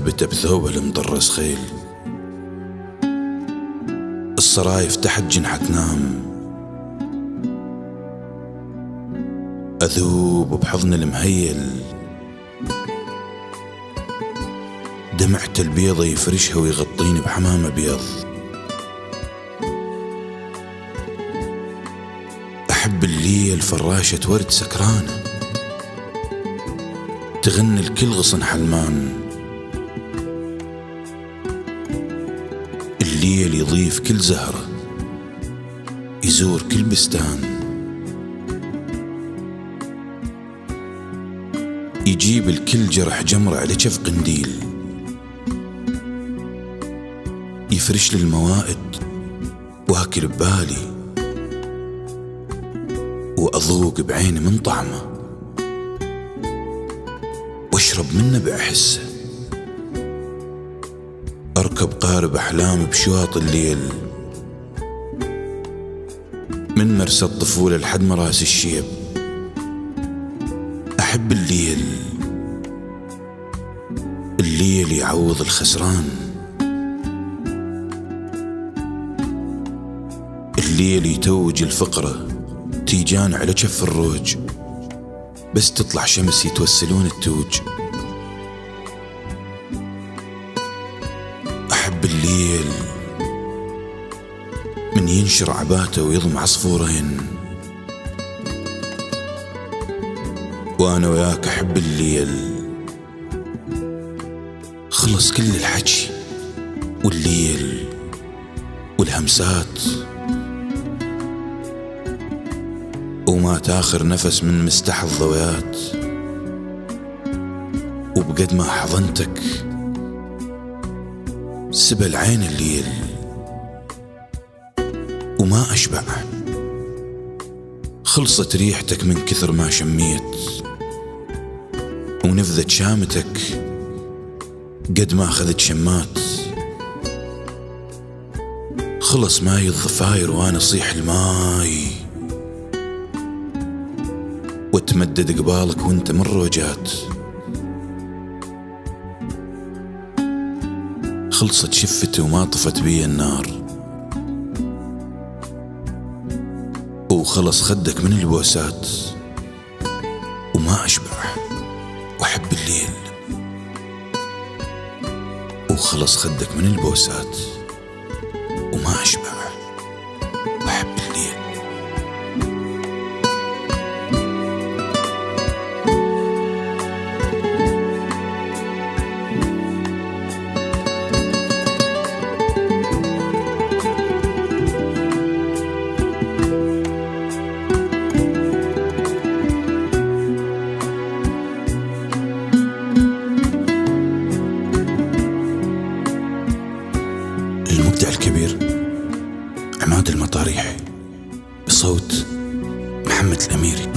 مثبتة بثوبها المطرس خيل، الصرايف تحت جنحة تنام، أذوب بحضن المهيل، دمعة البيضة يفرشها ويغطيني بحمام أبيض. أحب الليل فراشة ورد سكرانة تغني الكل غصن حلمان، الليل يضيف كل زهرة يزور كل بستان، يجيب الكل جرح جمرة على جف قنديل، يفرش لي الموائد واكل ببالي واذوق بعيني من طعمه واشرب منه بأحسه، اركب قارب احلامي بشواط الليل، من مرسى الطفولة لحد مراس الشيب. احب الليل، الليل يعوض الخسران، الليل يتوج الفقرة تيجان على جف الروج، بس تطلع شمس يتوسلون التوج. أحب الليل من ينشر عباته ويضم عصفورين، وأنا وياك أحب الليل، خلص كل الحكي والليل والهمسات، وما تاخر نفس من مستح الضويات، وبقد ما حضنتك سبل عين الليل، وما أشبع خلصت ريحتك من كثر ما شميت، ونفذت شامتك قد ما أخذت شمات، خلص ماي الضفاير وأنا صيح الماي، وتمدد قبالك وانت من روجات، خلصت شفتي وما طفت بي النار، وخلص خدك من البوسات، وما أشبع وأحب الليل، وخلص خدك من البوسات، وما أشبع وأحب الليل. المبدع الكبير عماد المطاريحي بصوت محمد الأميري.